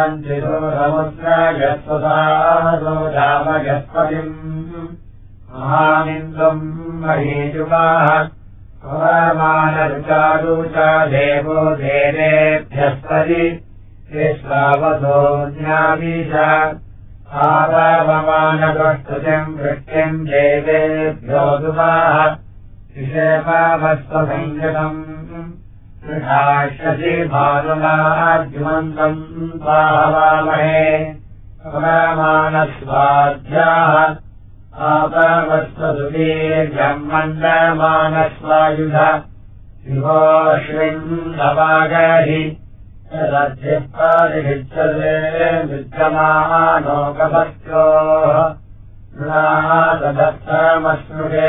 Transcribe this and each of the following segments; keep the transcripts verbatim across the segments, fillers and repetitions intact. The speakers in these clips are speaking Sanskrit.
समुद्रयस्वसादो जामयस्पतिम् महानिन्दम् महीजुगाः पवमानरुचारुचा देवो देवेभ्यस्पति विश्वावसो ज्ञावीशा आवावमानगस्तुतिम् वृष्टिम् देवेभ्यो दुवाः विषेपावस्वसंगतम् कृषाश्यसि भानुनाद्युमन्तम् स्वाहवामहे पवमानस्वाध्याः आपवस्वसुवीर्यम् मण्डमानस्वायुध शिवोऽश्विन्दवागहि यदध्यपादिभिच्छते विद्यमानोकपत्योः नृणादत्तमस्मृते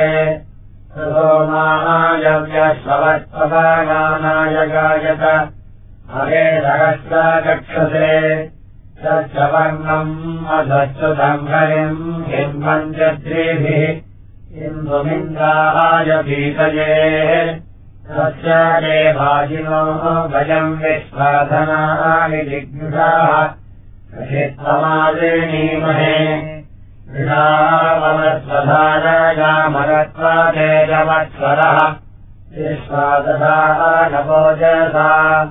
सोमायव्यश्ववत्पदानाय गायत हरे सहस्र गक्षसे तच्चवर्णम् अधश्चुतम् हरिम् हिन्वञ्चत्रिभिः इन्दुमिन्द्राय पीतये तस्य देवाजिनो भयम् विश्वाधनानि जिज्ञुषाः ऋषित्वमादिनीमहे ऋषावमस्वधारयामरत्वादेजवत्स्वरः विश्वादधाः नवोजसा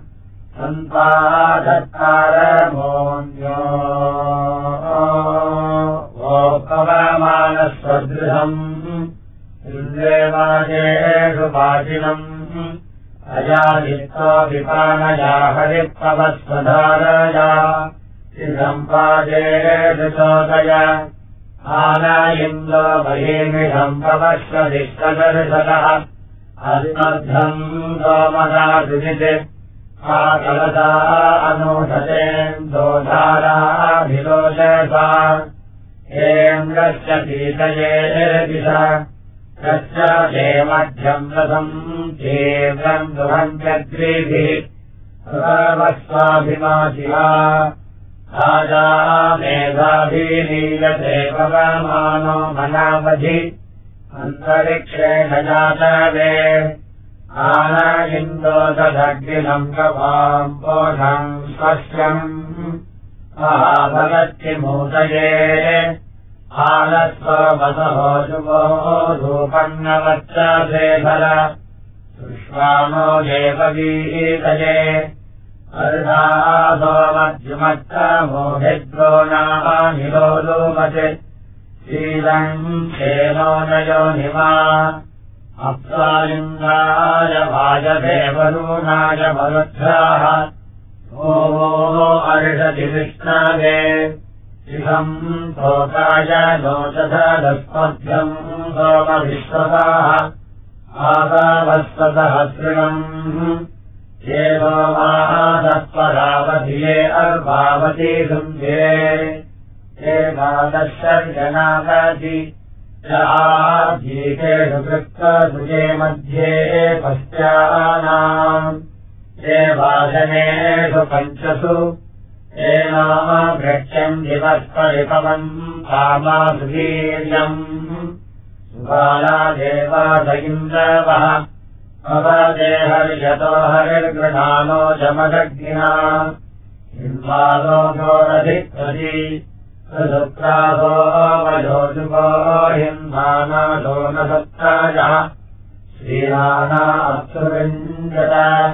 सम्पादत्कारमोऽन्यो वोपवमानस्वदृशम् इन्द्रेवाजेषु वाचिनम् अजादित्वा विपानया हरित्ववस्वधारया सम्पादेषु चोदय आनायिन्दो बहिर्मिषम् पवस्वदिष्टदर्शनः अस्मद्धम् सोमदादुजित् आकलसा अनूषतेन्दोधाराभिलोचसा हेन्द्रस्य पीतये दिशा तस्य ते मध्यम् रसम् तीव्रम् दुःखम् चक्रीभिः सर्वस्वाभिमाशिवा राजा मेधाभिलीयते पवमानो मनावधि अन्तरिक्षेण जातवे आनयिन्दो तदग्निलम् कवाम् पोषम् स्वस्यम् महाभगत्तिमूतये आलस्वमसहो शुभो धूपन्नवच्चेधर सुष्वानो देवगीतये अर्धासोमद्युमत्तमोभिद्रो नामानिरोलोमते शीलम् क्षेनो नयो निमा अप्सालिङ्गाय वाजदेवरूणाय मरुद्राः ओमो अर्षति विष्णवे शिखम् तोकाय नोचधस्मभ्यम् सोमविश्वसाः आगावस्वसहस्रिणम् येनो मादस्परावधिये अर्भावती सुन्दे एकादशर्जनावति आधीकेषु कृत्तसुजे मध्ये पश्चानाम् ये वादनेषु पञ्चसु येनाम वृक्षम् दिवस्परिपवम् कामासु वीर्यम् सुबाला देवास इन्द्रवः अवदेहर्यतो हरिर्गृहानो जमदग्निना हिंसादो जोरधिप्रति सुप्रासो वयोजुगो हिंसानादो न सत्तायः श्रीराना अप्सुविञ्जत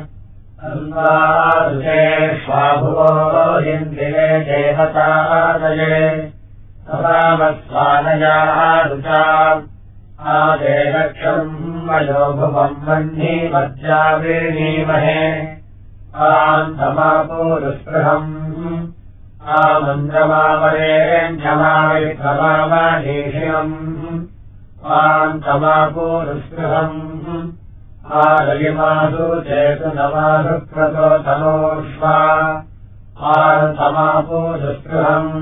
अन्वारुषेष्वाभुवो हिन्दिवे देवतादये तवामस्वानयाः रुचा आदेरक्षम् वयो भुवम् वह्नि मध्यावीणीमहे आन्तमापूरुस्पृहम् आमन्द्रमावरेण्यमाविक्रमावधीशिणम् आन्तमापूरुस्पृहम् आरयिमासु चेतु नमासु क्रतो तनोष्वा आन्तमापूरुस्पृहम्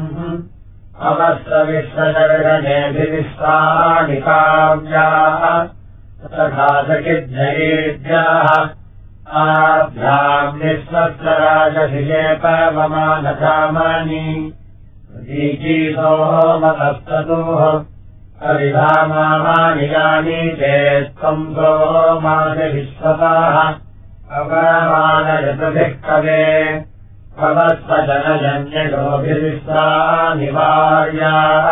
अवस्रविश्वजगणेभिविश्वानि काव्याः तथा सखिज्जयेभ्याः आभ्याम् विश्वस्य राजशिले पवमानधामनि प्रतीकीतो मतस्ततुः परिधामानि यानि ते त्वम् सोमासि विश्वताः अपरमानयतुभिः कवे भवस्वजनजन्ययोभिरिष्टा निवार्याः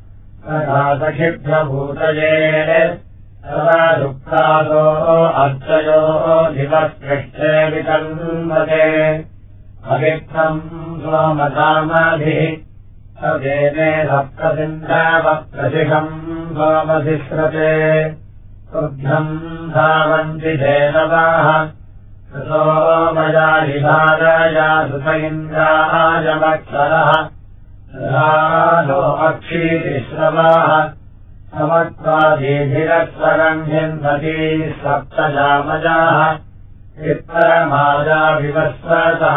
सखिभ्यभूतये तदा दुःखादो अर्चयो दिवस्पृष्ठे विकल्पते अविक्तम् सोमधामभिः सदेने सप्तसिन्धवप्रशिखम् सोमधिस्रते तुभ्यम् धावन्ति धेनवाः कृतो मया विधारया सुत इन्द्रायमक्षरः नो अक्षीतिश्रवाः समत्वादीभिरस्वरण्यन्वती सप्तजामजाः वित्तरमाजा विवस्वतः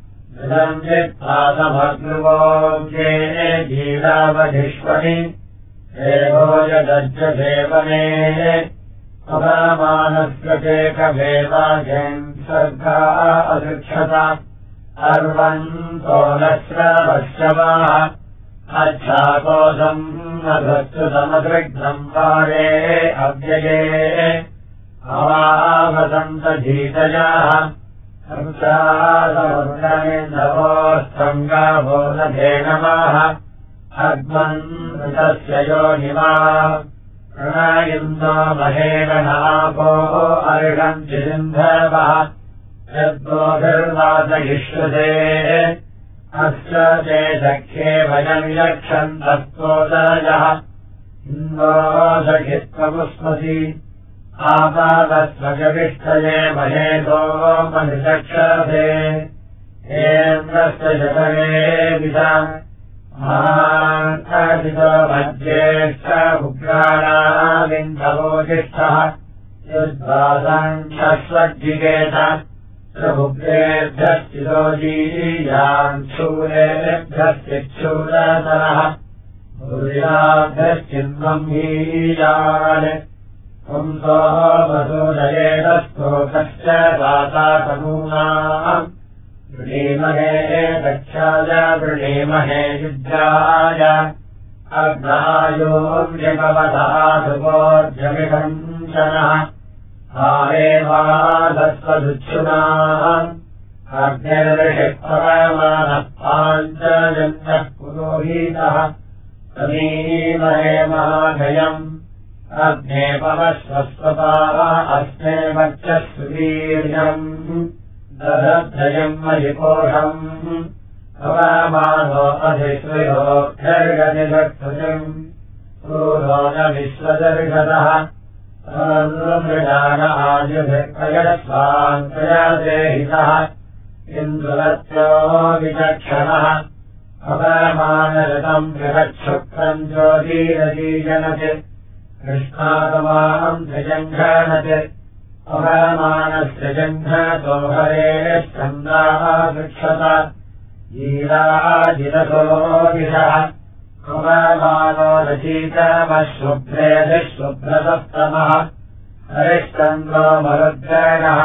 विदञ्जित्पादमग्नुवोऽव्ये जीरावधिष्वनि देवोजगज्जसेवने अपरमानस्य चेकभेदाघेन् सर्गा अदृक्षत अर्वन्तो नश्रवश्यवाः अच्छाकोशम् नभस्तुतमदृग्धम् पारे अव्यये अवावसन्तधीतयाः संसारवर्णनिन्दवोऽस्तङ्गावो नभे नमः अग्मन्मृतस्य योनिमा प्रणयिन्दो महेन नापो अर्हन्ति सिन्धवः यद्गोभिर्वादयिष्यते अस्य ते सख्ये वयम् यक्षन्तस्तोदरजः इन्दो सखित्वमुस्मसि आपादस्वजविष्ठये महेतो मनिचक्षते हेन्द्रस्य जगरे विदा महान्तरितो मध्येश्च उग्राणाविन्दवोजिष्ठः युद्धासाङ्ख्यस्वज्जिकेत प्रभुभ्येभ्यश्चिरोजीयान् शूरेभ्यश्चिच्छूरतरः भूयाभ्यश्चिन्वम्भीयान् पुंसो वसूदयेतस्तोकश्च दातातमूनाम् वृणीमहे दक्षाय वृणीमहे युद्धाय अग्नायोऽव्यपवतः सुपोर्जमिषञ्चनः आरेवादस्वदुच्छुनाः अग्निर्षिपरमानः पाञ्चजन्यः पुरोहितः समीमहे महाभयम् अग्ने पवस्वस्वपाः अस्मे वक्षस्वीर्यम् दधद्भयम् मयिपोषम् पवमानो अधिश्रयोऽभ्यर्गनिषत्सुतिम् क्रूरो न विश्वदर्शतः मृगान आयुभिर्प्रयस्वान्तयादेहितः इन्दुलत्यो विचक्षणः अपरमानरतम् बृहच्छुक्रम् ज्योतिरजीजनत् कृष्णातमाम् त्रिजङ्घनत् अपरमानस्य जङ्घतो हरेः स्कन्दाः वृक्षत जीराजिरसोऽभिषः अपरमानो रचीतमशुभ्रेभिः शुभ्रसप्तमः हरिश्चन्द्रो मरुद्गणः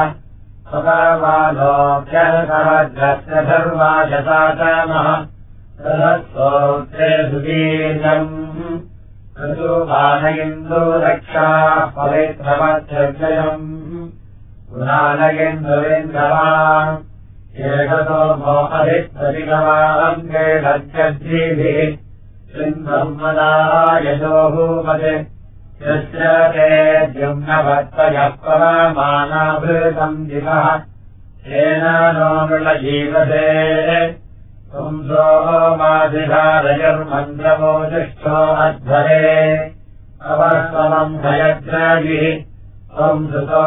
अपरमानोऽभ्यसहस्रस्य धर्माशतातमः बृहत्सोत्रे सुदीर्घम् ऋतुपानयिन्दुरक्षाः पवित्रमध्यजयम् पुराणयिन्दुरिन्दवान् एकतो मो अधिप्रतिगवान् वेदज्जीभिः सिन्धर्मदा यजोभूपते यस्य ते द्युम्नवत्तयः पवमानाभृतम् दिवः येन नो मृळजीवते पुंसो माधिधारयर्मन्द्रमोजिष्ठो अध्वरे अवस्वमम् भयद्राजिः पुंसुतो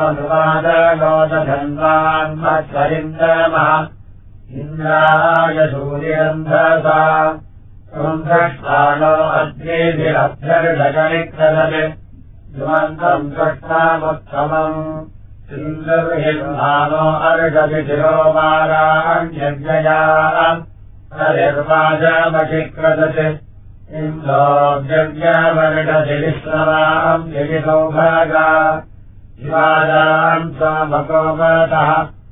नुवादगोदधन्वान्मत्सरिन्दमः इन्द्राय सूर्यन्धसा पुंसष्टानो अद्येभिरभ्यर्गजनिक्रदत् द्रुमन्तम् कृष्णामुत्तमम् सिन्दुर्हिर्मानो अर्गति शिरोमाराण्यव्ययाम् हरिर्वाजमधिक्रदत् इन्दोऽव्यव्यवर्गति विश्रवाम् यजिसौभागा शिवाजाम् समकोपतः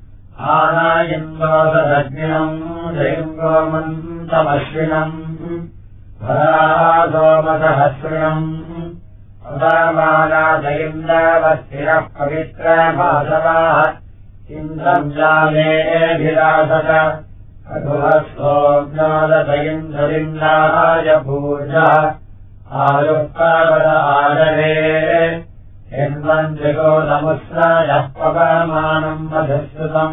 आनायिन्दोदग्निनम् जयिन्दोमन्तमश्विनम् भरासोमसहस्रिणम् अवमानादयिन्दवस्तिरः पवित्रमासवाः इन्द्रम् जामेभिरासत अधुहस्तोऽज्ञादतयिन्द्रिन्दाय पूर्णः आयुक्तावद आदरे हिन्वन्त्रिको नमुस्रायः पवमानम् मधुस्तुतम्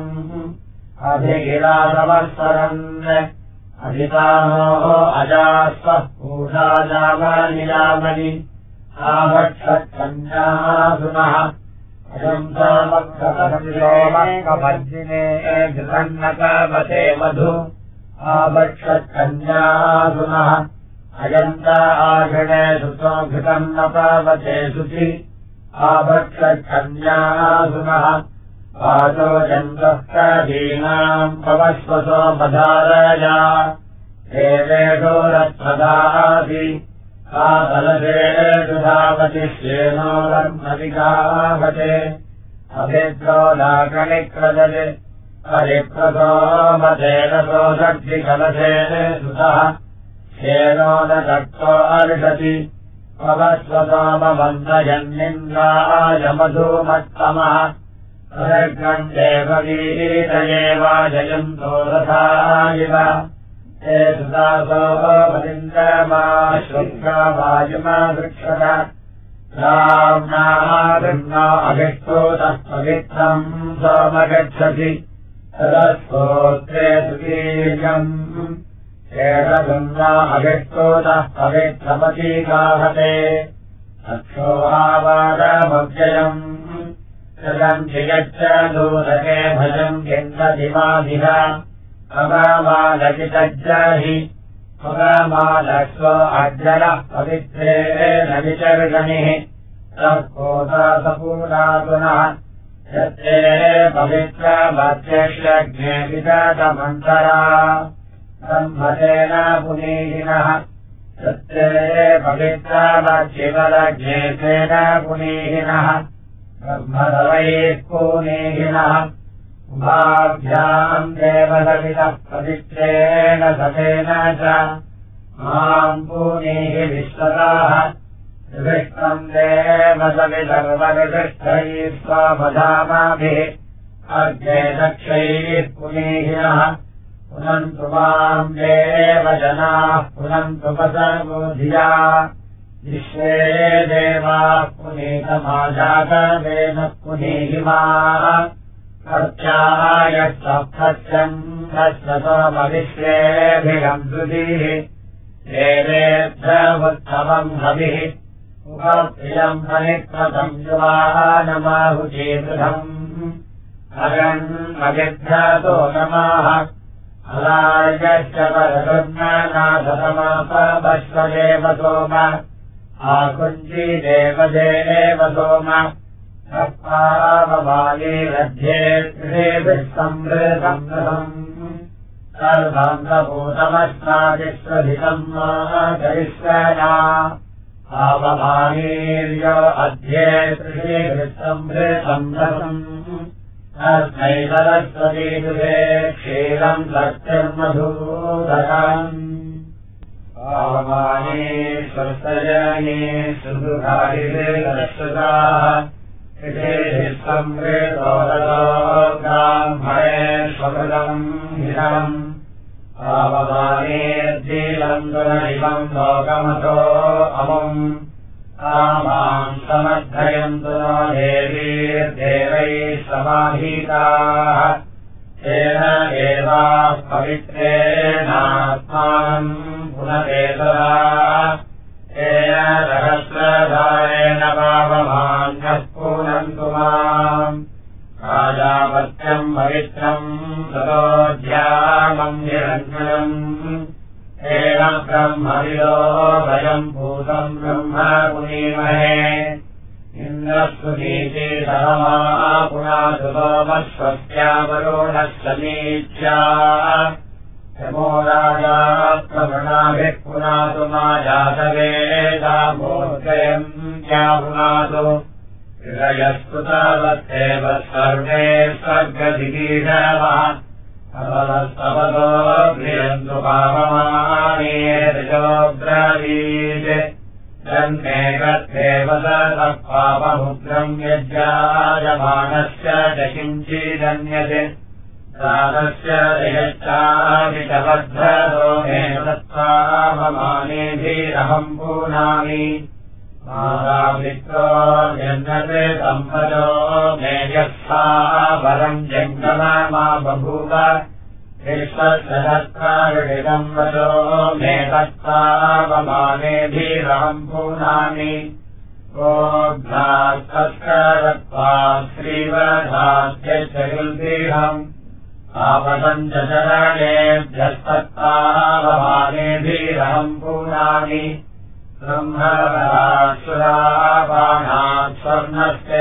अभिगिरासवत्सरन् अजितानोः अजास्वः पूषाजावनियामनि आवक्षत्कन्यासुनः अयम्सामक्षकपर्जिने घृतन्नकवते मधु आवक्षत्कन्यासुनः अयन्त आषणे सुतो घृतन्नपवते शुचि आवक्षत्कन्यासुनः वाचो जन्तःकदीनाम् पवस्वसो मधारया देवेषो रत्मदासि कातलसेषु धावति श्येनो रत्नविगावते अभिद्रो लाकनिक्रदते हरिप्रसो मधेरसो शक्तिकलसेन सुतः श्येनो न दत्तो अर्षति पवस्वसोमवन्दयन्निन्द्राय मधुमत्तमः सर्गम् देवगीतये वाजयन्तो रथा इव ते सुदासो वदिन्द्रमा श्रुत्वा वायुमा वृक्षत राम्ना अभिष्टोतः पवित्रम् सोमगच्छति तदस्तोत्रे सुकीर्यम् शेषगङ्गा अभिष्टोतः पवित्रमतीकाहते अक्षोहावादमव्ययम् जगन्ति यच्च दूरके भजम् केन्द्रदिवादिह अगामालकितज्जाहि अगामालस्व अज्जलः पवित्रेण विचर्गणिः तत्कोदासपूर्णातुनः यत्ते पवित्रमध्यक्षज्ञे विदतमन्तरा ब्रह्मतेन पुनीहिनः यत्ते पवित्रमच्छिवलज्ञे तेन पुनीहिनः ब्रह्मदवैः पुनीहिनः उभाभ्याम् देवदविदः पवित्रेण सतेन च माम् पुनीः विश्वताः विष्णम् देवसविसर्वविशिष्टैः स्वमधामाभिः अग्ने दक्षैः पुनीहिनः पुनन्तु माम् देवजनाः पुनन्तु पसर्वोधिया विश्वे देवाः पुनीतमाजातवेन पुनीहिमाः अर्चायः सप्तस्यम् तस्य सोमविश्वेभिरम् सुधीः देवेभ्यमुत्तमम् हविः उपप्रियम् फलिप्रतम् युवानमाहुतीवृधम् अगन्मगिभ्यतो नमः अलार्यश्च परगुर्नाथतमापश्वदेव सोम आकुञ्जी देवदेव सोम तत्पावमालीरध्ये त्रिभिः संवृतम् सर्वाङ्गभूतमस्मादिस्वधितम् करिष्यया आवमानीर्य अध्ये त्रिभिः संवृतम् रसम् तस्मै सरस्वती दुहे क्षीरम् सत्यर्मधूदकम् आवमानी स्वस्तजनी सुदुघारिभिरश्रुताः इतिः संवृतोरतो ब्राह्मणेष्वकृतम् हिरम् आवमानीर्जीलम् दुरहिमम् लोकमतो अमुम् आमाम् समर्थयन्तु नो देवीर्देवैः समाहीताः तेन एवाः पवित्रेणात्मानम् पुनरेतरा तेन सहस्रधारेण पावमान्यः पूनन्तु माम् राजापत्यम् पवित्रम् ततोऽध्यामम् निरञ्जनम् तेन ब्रह्मविदो वयम् भूतम् ब्रह्म पुनीमहे इन्द्रस्तुतीति सहमा पुनातु सोमस्वस्यावरोणः समीच्या यमो राजा प्रवृणाभिः पुनातु मा जातवेदामूर्तयम् क्या पुनातु हृदयस्तु तावत्तेव सर्वे स्वर्गदिगीषवः अवलस्तवतो प्रियन्तु पावमानेर्जोऽब्रवीत् जन्मे गत्येव ततः पापमुद्रम् यज्जायमानस्य च किञ्चिदन्यते राधस्य यच्चाभितवद्धरो मे तत्त्वावमानेभिरहम् पूनामि मातामित्रो जन्नते सम्पदो मे यस्था वरम् जङ्गमा बभूव विश्वसहस्राविदिदम् वचो मे तत्त्वावमानेभिरहम् पूनामि ओघ्नास्तस्करत्वा श्रीवधात्यचुर्दीहम् आपदम् च चरणेभ्यस्तत्त्वावमानेभिरहम् पूनामि ब्रह्मवरासुरापाणात् स्वर्णस्ते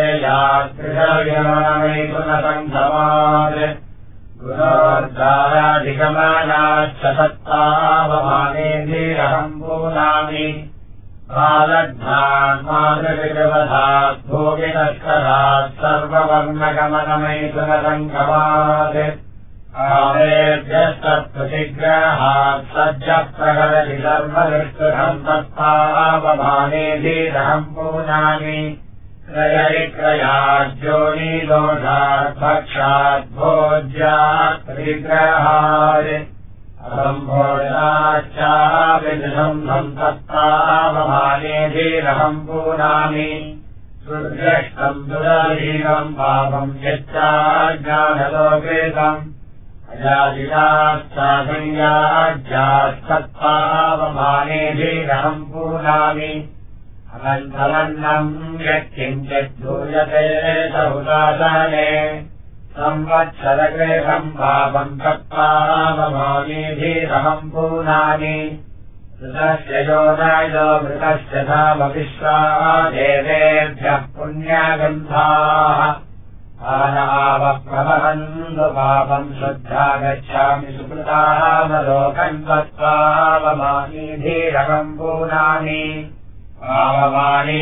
यात्रिषर्यमणमैथुनसङ्गमात् गुणोद्धाराधिगमनाश्च तत्त्वावमानेभिरहम् पूनामि बालघ्नान् मातृविवधात् भोगितस्करात् सर्ववर्णगमनमैथुनसङ्गमात् कामेभ्यस्तत्प्रतिग्रहात् सज्जः प्रकटति सर्वदुष्कृतम् तत्त्वावमानेभिरहम् पूनामि क्रयविक्रयात् योनिदोषात् भक्षात् भोज्यात् प्रतिग्रहात् असम्भोजनाच्चाविदुषम् तत्त्वावमानेभिरहम् पूनामि दुर्दृष्टम् दुराधीनम् पापम् यच्चाज्ञानलोपेतम् अजादिताश्चासंयाज्यास्तत्त्वावमानेभिरहम् पूनामि अनन्तमन्नम् यत्किञ्चित् दूयते सहुदासने संवत्सरकृतम् पापम् तत्त्वावमानेभिरहम् पूनामि ऋतस्य योनयो मृतस्य धाम विश्वा देवेभ्यः पुण्यगन्धाः आनावप्रवहन्तु पापम् शुद्धा गच्छामि सुकृतामलोकम् तत्त्वावमानेभिरहम् पूनामि पावमाने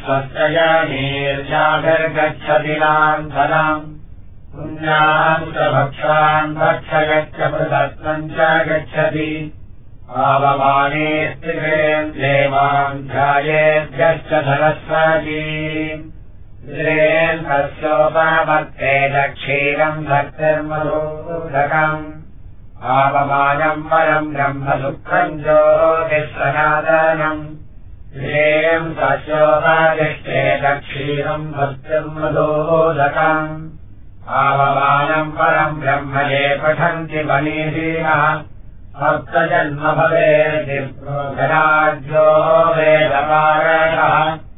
स्वस्य लान्धनम् पुण्यान् च भक्षान् भक्षयच्च पृथक्त्वम् च गच्छति पावमाने स्त्रियेम् देवान् ध्यायेभ्यश्च धनस्वजीम् स्त्रियेन् तस्योपमत्ते दक्षीरम् भक्तिर्मधूदकम् पावमानम् परम् ब्रह्मसुखम् ज्योतिःसनातनम् श्रेयम् तस्योपदिष्टे दक्षीरम् भक्तिर्मधूदकम् पावमानम् परम् ब्रह्म ये पठन्ति मनीषीणः सप्तजन्म भवेद्विप्रोधराज्यो वेदपारणः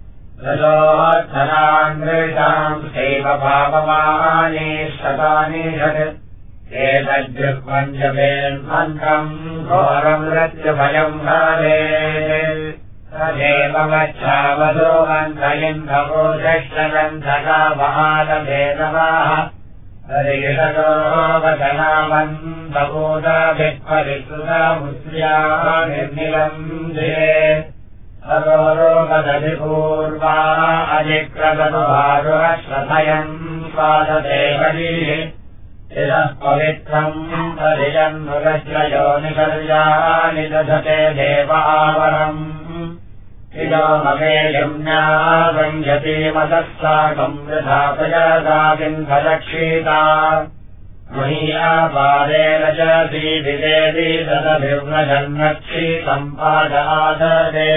रजोत्तरान्विताम् सैव पापमानि शतानि षट् एतद्युक्तम् जपेन्मन्त्रम् घोरम् रज्जुभयम् भवेत् तदेव गच्छावधो मन्त्रयन्धवो दक्षगन्धका महालभेदवाः हरिषतो वचनामन्तबोधभिक्परिसुतमुद्र्या निर्निलम् दे सरोरोगदधिपूर्वा अधिक्रतुभारुश्रथयम् स्वादते हरिः इदः पवित्रम् हरिजन्मृगस्य योनिकर्याणि दधते देवावरम् इदो ममे यम्ना सञ्जति मतः साकम् वृथा प्रजाताकिन्धलक्षीता महीयापादेन च सीदिदेवी तदभिव्रजन्नक्षीतम् पादाददे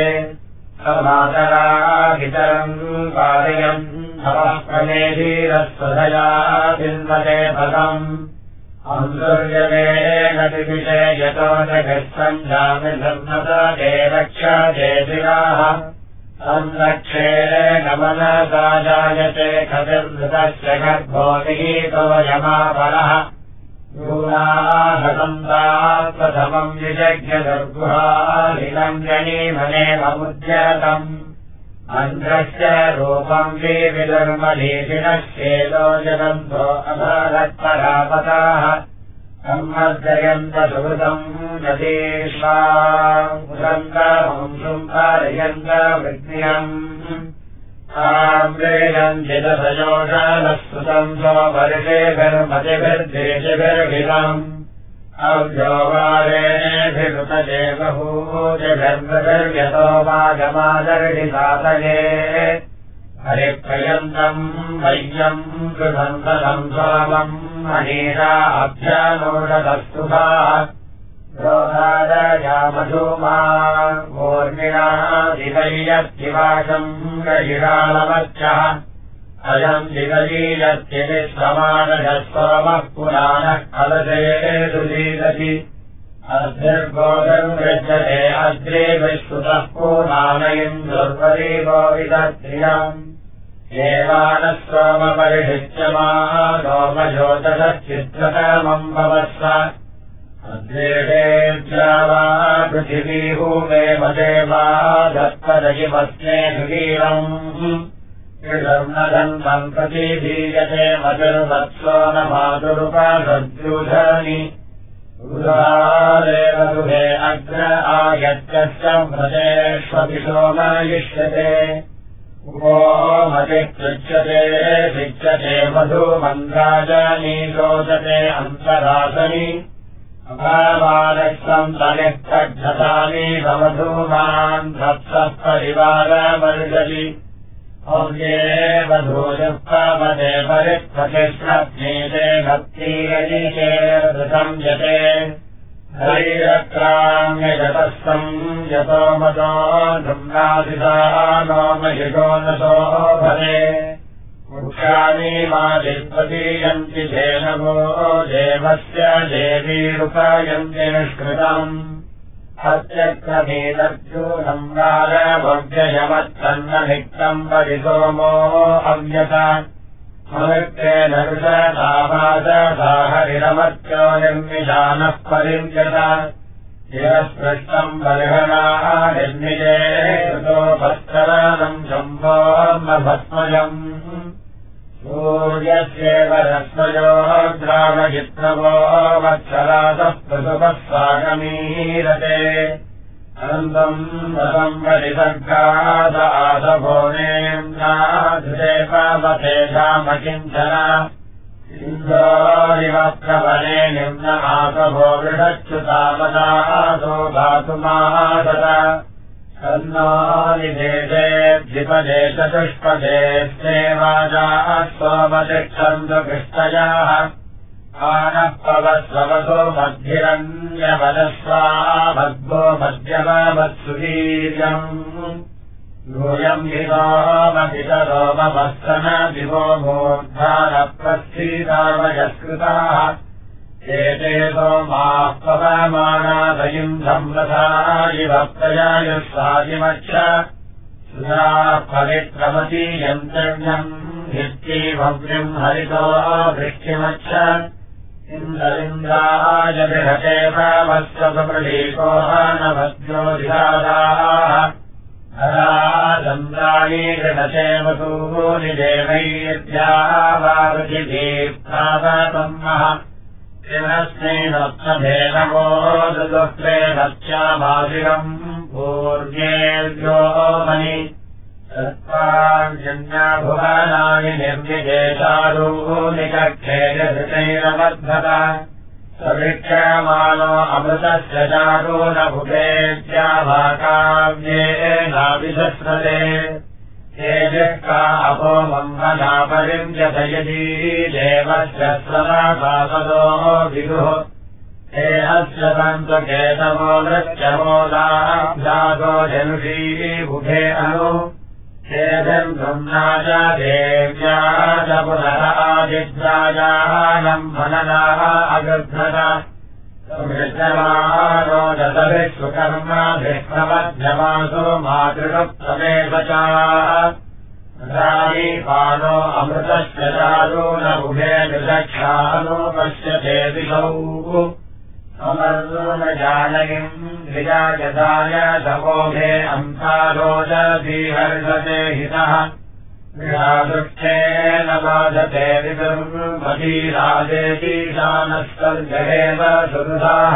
समातराभितरम् पादयम् तपः प्रमेधीरस्वधया बिन्वते पदम् अंसुर्यमेन दिविषे यतो जगत्सञ्जामि धर्मदे रक्षते शिराः संरक्षेण मनसा जायते खतिर्मृतस्य गर्भो निहीतो यमापरः यूनाहसन्तात्प्रथमम् विजज्ञ दुर्गुहालिनम् जनीमनेवमुद्यतम् मन्त्रस्य रूपम् विविदुर्मलीषिणश्चेदो जगन्तो अभरत्परापताः सम्मर्दयन्त सुहृतम् नदीष्वा मुदन्तम् शुम्भारयन्त वृत्तियम् ताम्रेयम् चिदसयोषालस्तुतम् सो वर्षेभिर्मतिभिर्देशिभिर्भिदम् अव्योवारेभिरुतजे बहूजभिर्मभिर्यतो वागमादर्डिसातये हरिप्रयन्तम् वैयम् कृतन्तम् स्वामम् मनीषा अभ्यानोषदस्तुभा रोधादया मधुमा मूर्मिणा दिवैयत्तिवासम् गहिरालमच्चः अयम् दिवलीयत्तिनिःसमानः सोमः पुराणः कलशे सुजीदति अद्भिर्गोभिर्गृह्यते अग्रे विश्रुतः पूर्णानयम् दुर्वरीवो विदत्रियम् देवानः सोमपरिषिच्यमानो मज्योतश्चित्रतमम् भवस्व अद्रेषेभ्या वा पृथिवीभूमे मदेवा दत्तदयिमस्मे सुवीरम् कृतम् प्रतीभीयते मतिर्वत्सो न मातुरुपसद्युधनि उदारेव दुहे अग्र आयत्यस्य व्रजेष्वपि सोमयिष्यते उपो मतिः पृच्छते शिच्यते मधुमन्द्राजनी शोचते अन्तरासनि अभावानः तनिष्ठघटानि समधूमान् भत्सः परिवारमर्जति और्ये वधूयुक्तमते परिप्रतिष्ठज्ञेते भक्तिरयिके वृतम् यते हरिरक्राम्यजतस्तम् यतो मतो धुम्नादिसा नो महिषो न शोभते मुख्यानि मादिप्रतीयन्ति धेनवो देवस्य देवीरुपयन्ति निष्कृतम् अत्यक्रमेदर्जूनम् गारभव्ययमत्तन्ननिक्तम् परिसोमो अव्यत मनुष्येन ऋषदावादसा हरिरमत्यो निर्मिषानः परिव्यत शिरस्पृष्टम् बर्हणाः निर्मिजे कृतोपस्तरानम् शम्भोर्मभस्मजम् सूर्यस्येव रश्मयो ग्रामचित्रवो वत्सरासः प्रसुपः सागमीरते अनन्तम् रसम् परिसर्गाद आसभोनेन्द्राधृते पावतेषामकिञ्चन इन्द्रोरिव प्रबले निम्न आसभो वृषच्युतामदासो धातुमासत कन्नो निदेशेऽधिपदे चतुष्पदे स्नेवाजाः सोमतिष्ठन्तु कृष्टयाः आनः पवस्वसो मद्भिरन्यवदस्वा भद्गो मध्यमवत्सुवीर्यम् यूयम् हि सोमभितरोमवस्तन दिवो मूर्धानप्रस्थीतामयस्कृताः एते सोमाः पवमानादयिम् संरथा इव प्रयायुः सादिमच्छ सुधाः पवित्रमतीयन्तर्यम् नित्यैवव्यम् हरितो वृष्टिमच्छ इन्द्रलिन्द्राय बृहते भावस्वप्रलीको नभद्यो विधादाः हराचन्द्राणि गृहते वसूनि देवैर्द्यावारुचिदीप्तावतम्मः स्नेनोत्सभेनवो दुःप्रेणस्यामाशिरम् पूर्वेभ्यो मनि सत्त्वाञ्जन्याभुवनानि निर्विदेशारूनि कक्षे जधृतैरमद्भत सविक्षमानो अमृतस्य चारूणभुवेद्यावाकाव्येनाभिसस्रते तेजःका अपो मङ्गलापरिव्यतयती देवस्य स्वनासापदो विदुः हे अस्य सन्त्वकेतवो नृत्यमोदाभ्यागो जनुषी बुभे अनु हेजन्धुम्ना च देव्या च पुनरादिद्राजानम् मननाः अगृह्णत मृत्यमानो दतभिः सुकर्माभिः प्रमध्यमासो मातृप्रमेशचाः पानो अमृतस्य चारूणबुभे विलक्षानो पश्यते दिशौ अमर्नो न जानयिम् द्विजायदाय सपोभे अन्तारोदधीहर्षते हितः विषादृक्षेण बाधते विदुर्मतीराजेतीशानस्तर्जहेव सुहृदाः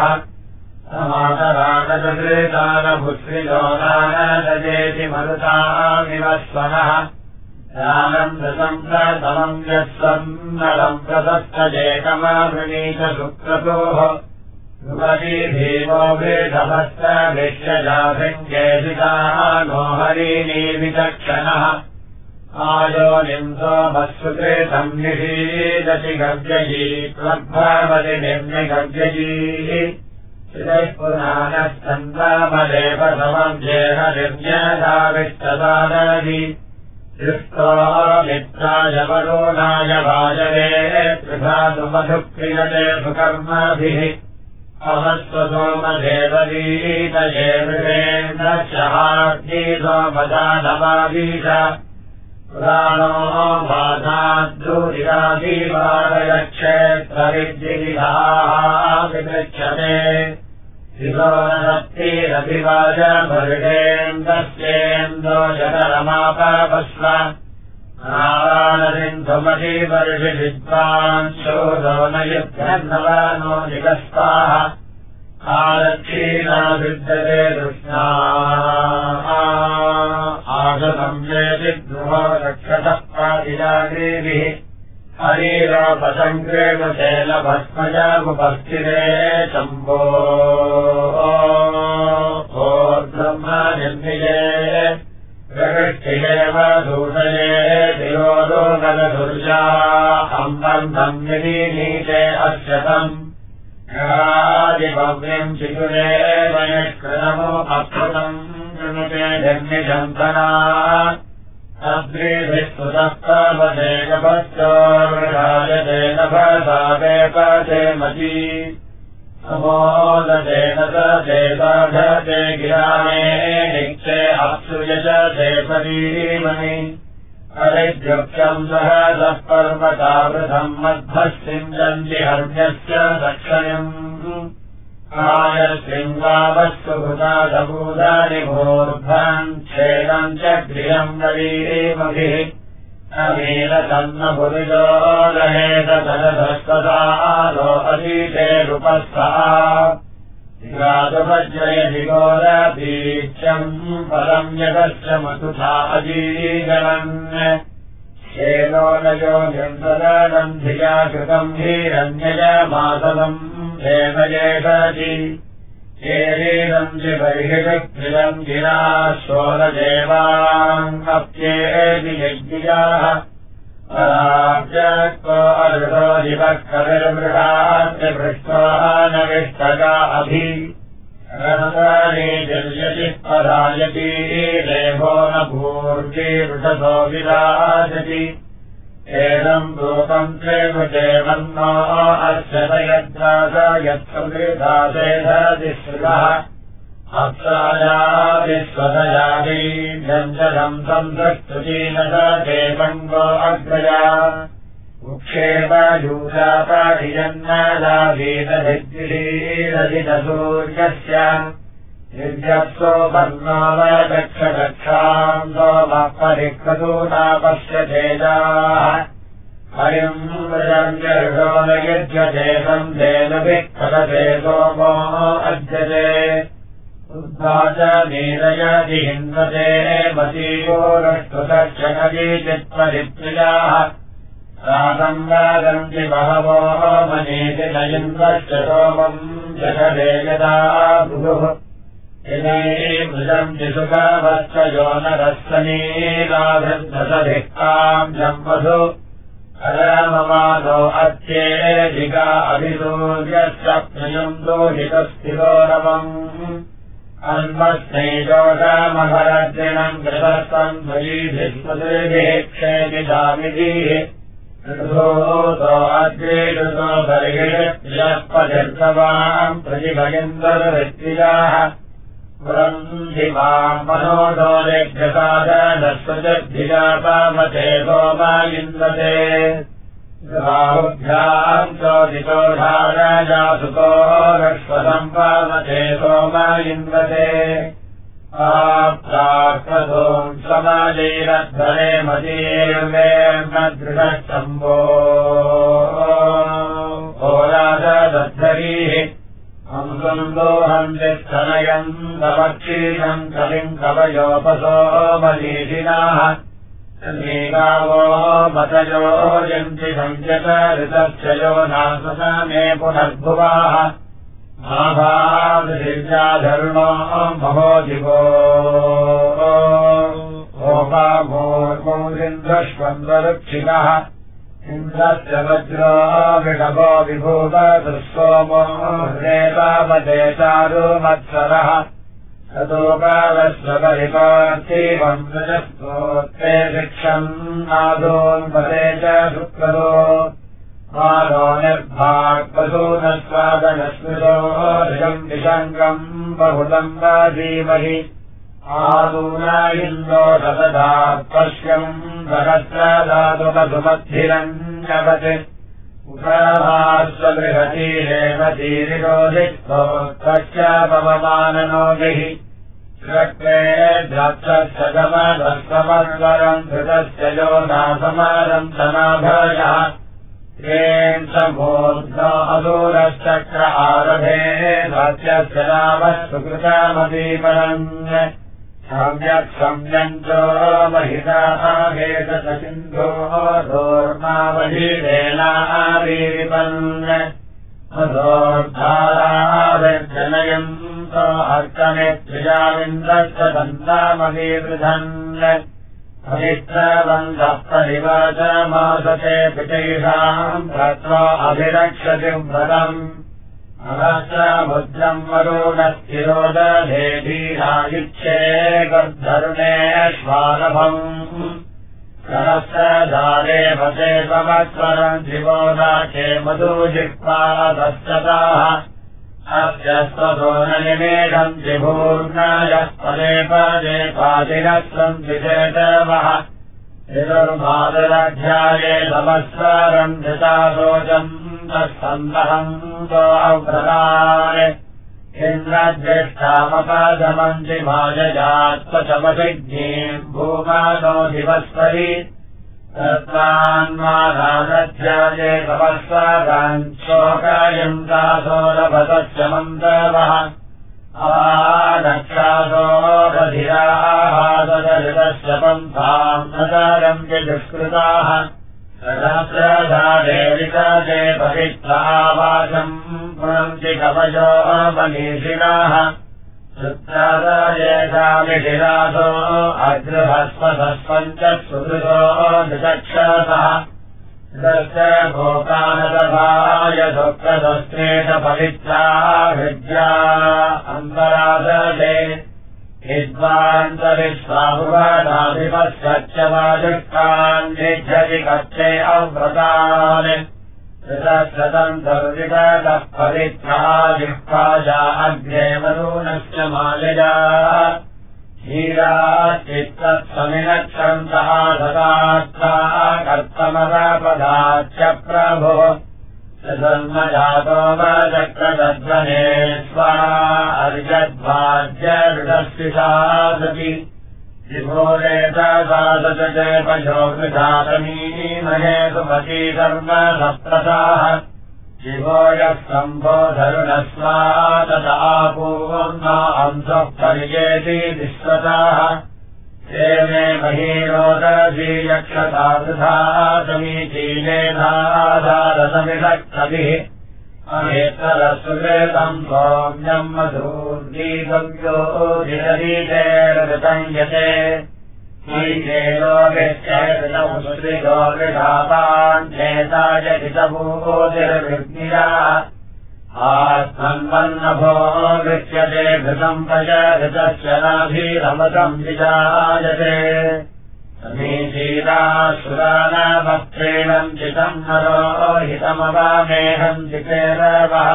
समातराणदृतानभुश्रिजोदानदजेति मरुतामिवस्वनः दानम् दसम्प्रतमम् यत्सन्नलम् प्रदत्तजेकमावृणीत सुक्रतोः ध्रुवती भीमो वृषभस्तभिष्यजाभिञ्जेदिताः नो हरिणी विचक्षणः आयोनिम् सोमस्सुकृतम् निषीदति गव्ययी त्वद्भवति निर्निगव्ययी श्रितैः पुराणः सन्तामदेव समम् जेह निर्न्यदाविष्टदानधि दृष्टो मित्राय वरुणाय वायवे त्रिधातु मधुक्रियते सुकर्मभिः अवस्वसोमदेववीतये मृगेन्द्रशहार्दी सोमदानवावीश पुराणो वासाद्दूरिरादिवारयक्षेत्रविद्विविधाः विपृच्छते शिरोनसत्तिरभिवाज मृगेन्द्रस्येन्द्रो जगरमापस्व नारायणसिन्धुमतिवर्षि विद्वान् शोधो न युद्धन्नवानो निगस्ताः आरक्षीणा विद्यते कृष्णा आशसंवेति ध्रुवो रक्षतः प्रातिजाग्रीभिः हरिरापसङ्क्रेणशैलभस्मजामुपस्थिते शम्भो ब्रह्म निर्मिये प्रकृष्टिरेव दूषये तिरोलोकदुर्या सम्बन्धम् विनीते अश्यतम् आदिभव्यम् शिशुरेव निष्कृतमो अकृतम् कृणुते धर्मिशन्तना अद्रिभिः सुतः पर्वतेकपश्चोर्विराजते नभसावेपते मती समोदतेन स चेताधते गिरामे निक्षे अप्सुयशते परीमणि हरिद्युक्तम् सहसः पर्वतावृतम् मध्वः सिञ्चन्ति हर्म्यस्य दक्षिणम् आयशृङ्गावस्सुभृता सबूदानि भूर्ध्वम् छेदम् च गृहम् गरीमभिः अमीलतन्नपुरुषो रहेत तदधस्तदालो अतीते रूपस्तः गातुपज्रयधिगोरतीक्षम् फलम् यगस्य मधुधा अजीगणन् शेलोनयो निर्ददनम् धिया कृतम् हिरण्ययमासदम् देवयेषति केरीरम् च बर्हिषक्रियम् गिरा शोलदेवाङ्गप्येति यज्ञियाः पराब्जक्तो अदृतो दिवः कविर्मृढास्य पृष्ठो नविष्टका अभि रसदानि जल्यति पदायति लेभो न भूर्ति वृषसो विराजति एनम् रूपम् प्रेमदेवन्नो अस्य यद्राज यत्समृदासेधतिश्रुतः अप्साया विश्वदयादी व्यञ्जनम् सन्दृष्टुतीन स देवङ्गो अग्रया उक्षेपयूषापरिजन्नदावीतभिद्विषीरजितसूर्यस्य निर्जप्सो वर्णो वदक्षदक्षाम् सोमः परिक्रतूनापश्य तेजाः हरिम् व्रजन्यर्षो न युज्यते सन्धेनुभिः फलते सोमो अद्यते उद्वाच नीरयति हिन्वते मतीयोरष्टुतश्च नदीचित्परिप्रियाः रातम् वादन्ति बहवो मनीति न इन्द्रश्च सोमम् जगदे यदा भुः मृदम् जिसुखावश्च यो नरस्तनीलाभृद्धसधिक्ताम् जम्बधु अराममादो अत्येधिका अभिसूर्यश्च प्रियम् दोहितस्थिरोरवम् अन्मस्नैजोषामभरद्रिणम् कृतस्तम् द्वयीभिस्मृतिभिः क्षेमिदामिभिः ऋतोतो अग्रेषुतो बर्हिषः पतिर्गवाम् प्रतिभगिन्दरवृत्तिजाः पुरन्धिमाम् मनोदोरिभ्यसादनस्वजद्भिजापामते सोमा इन्द्रते बाहुभ्याम् चोदितोषाराजासुतो रक्ष्मसम्पामते सोमा इन्द्रते आप्राक्तोम् समाजैरध्वरे मतीर्वेर्मदृढशम्भो होरादद्धरीः हंसन्दोहम् तिष्ठनयम् तवक्षीणम् कलिम् कवयोपसो मलीषिणाः नीगावो मतयो यन्ति संयत ऋतक्षयो नासमे पुनर्भुवाः आभावृषिर्जाधर्णो महोदिवो गोपामोर्मौरिन्द्रश्वन्द्वरुक्षिणः इन्द्रस्य वज्रो विषभो विभूतः सोमो हृदेतावदे चारुमत्सरः ततोकालस्य परिपार्थिवम् रजस्तोत्ते शिक्षम् नादोन्पदे च शुक्रदो मानो निर्भाक्पशूनस्वादनस्मृतो ऋषम् विशङ्गम् बहुलम् वाजीमहि आदूना इन्दो सतदा पश्यम् सहस्रदातुपसुमद्भिरन्यवत् उपाभास्वगृहती हेमतीरिरोधिस्तोत्तस्य पवमाननोभिः श्रक्ते द्राक्षसगमधस्तमर्वरम् धृतस्य यो नासमारम् धनाभयः येन समूर्ध्नो अदूरश्चक्र आरभे धात्यस्य नामः सुकृतामदीपरम् सम्यक् सम्यञ्चो महिताहेतसिन्धो दोर्मावहीरेणावीपन् मधोर्धाराविर्जनयम् तो अर्कनेत्रियामिन्द्रस्य दन्तामवीवृधन् पवित्रबन्धः परिवाचमासते पितैषाम् भ्रत्वा अभिरक्षति व्रतम् अहस्रमुद्रम् वरुणस्थिरोदधेधीरायुच्छे गर्धरुणेष्वानभम् सहस्रधारे भसे समस्वरम् शिवोदाखे मधुजिह्वादश्चताः अस्य स्वधोननिमेषम् जिभूर्णायः पदे पदे पादिनः सन्ति चेतवः ऋतुर्मादरध्याये समस्वरम् धृताशोचम् तत्सन्दहम् तो अव्रतान् इन्द्रज्येष्ठामपादमन्ति मायजात्वचमसिज्ञीम् भूमानो दिवस्परि तत्त्वान्मानादध्याये समस्वरान् शोकायम् दासोरभतस्य मन्तवः आनक्षासोरधिराहादृतस्य पन्थाम् नकारम् च दुष्कृताः सहस्रधारे विकासे पवित्रावाचम् पुनन्ति कवयो मनीषिणाः शुक्रादयेषामिषिरासो अग्रहस्पधस्पञ्च सुहृदो निचक्षसः दस्य भोकानदभाय दुःखदस्त्रेष पवित्रा विद्या अन्तरादते विद्वान्तरिस्वाहुवनाधिपस्य वाजुष्कान् निध्यति कक्षे अव्रतान् ऋतशतन्तर्विगतः पवित्रा जिह्वाजा अग्रे वरुणस्य मायया धीराश्चित्तत्समिनक्षन्तः ददात्ता कर्तमदापदाच्च प्रभो सन्मजातो वचक्रदध्वने स्वा अर्यद्वाज्यऋतस्विषा सति शिवोरेतसादते पशो कृशातमीमहे सुमती सर्वसप्रसाः शिवो यः सम्बोधरुणस्वा तदापूर्णा अंसः पर्येति विश्वताः ते मे महीरोदधीयक्षतादृथा समीचीनेधाधारसमिषक्तभिः अनेतरसुकृतम् सौम्यम् मधूर्गीतव्यो जिरदीतेर्गतम् यते ीचेलोभिश्चेतमुश्रितो विधापाञ्चेताय हितभूतिर्विग्निरा आत्मन्वन्नभो गृह्यते घृतम् पच घृतस्य नाभिरमृतम् विजायते समीचीरासुरानभक्त्रेणम् चितम् नरो हितमवामेहम् चितेरवः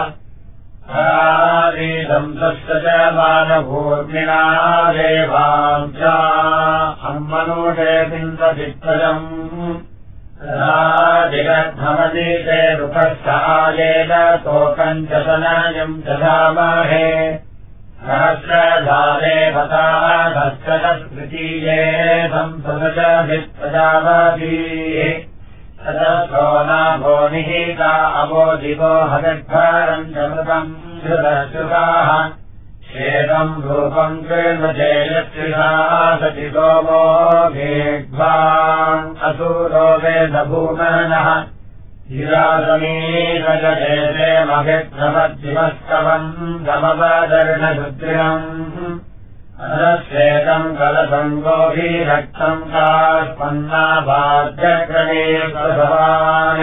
आदीदम् तस्य च मानभूर्मिणा देवाम् च अम्मनूषे बिन्दचित्तजम् राजिगद्धमदीते रुपस्थायेन तोकम् च तनयम् च धामहे सहस्रधारे भताधश्चतस्मृतीये संसदशभिप्रजावतीः तदसो नाभो निहिता अवो दिवो हविर्भारम् च मृतम् धृतश्रुताः श्वेतम् रूपम् कृर्मजेयत्रिषा सति सोमो मेघ्वान् असूरो वेदभूमनः गिरासमीरजयते मभिक्रमद्दिवस्तवम् समवदर्णशुद्रिणम् अनश्वेतम् कलशम् गोभीरक्तम् कास्पन्नाभाद्यक्रणे प्रभवान्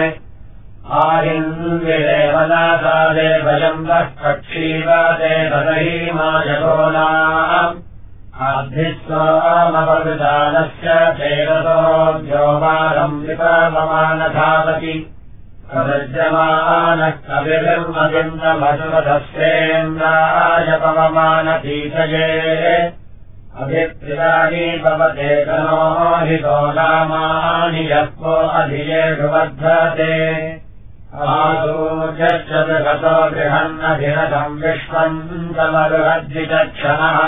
आहिन्विरेवनासादे भयम्बः कक्षीवादे तदहीमायगोनाम् आद्धिस्वामपविधानस्य चेरसोऽद्योमारम् विपवमानधावति प्रवज्यमानः कविभिर्मदिन्दमधुरधस्येन्द्राय पवमानतीतये अभिप्रियाणि भवते तनो हितो नामानि यस्वो अधियेषु वर्धते आसूर्यश्च बृहतो बृहन्नभिरथम् विश्वम् तमरुहद्विचक्षणः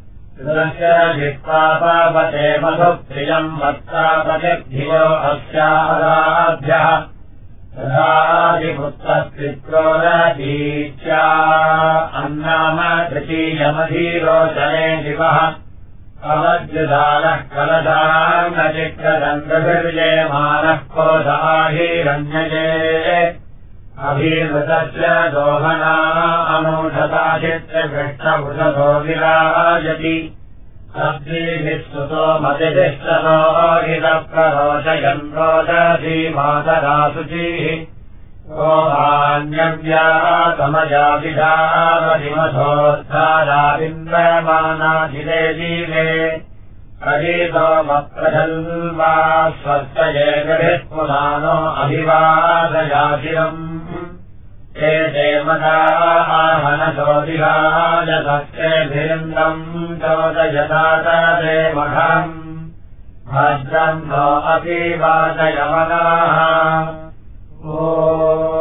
जिह्वापावते मधुप्रियम् वत्तापतिर्धियो अस्याराध्यः तदादिपुत्रस्त्रित्रो रतीच्या अन्नाम तृतीयमधीरोचने शिवः अवद्युदानः कलशाङ्गचित्रदण्डभिर्येमानः कोशाहिरण्यये अभिमृतस्य दोहना अनूढताचित्रकृष्णभृशतो विराजति सद्भिः स्तुतो मतिभिस्तनो हितप्ररोचयन् रोदसी मातरा शुचिः गोहान्यव्यातमजाभिधारहिमसोद्धाराविन्द्रमानाधिरे जीवे अजीतो मप्रजल्वा स्वस्तये गृहिः पुराणो अभिवादयाशिरम् ते मदाहनसोदिहाजसस्येभिरिन्दम् चोदयताते मघम् भद्रम् नो अपि वादयमनाः ओ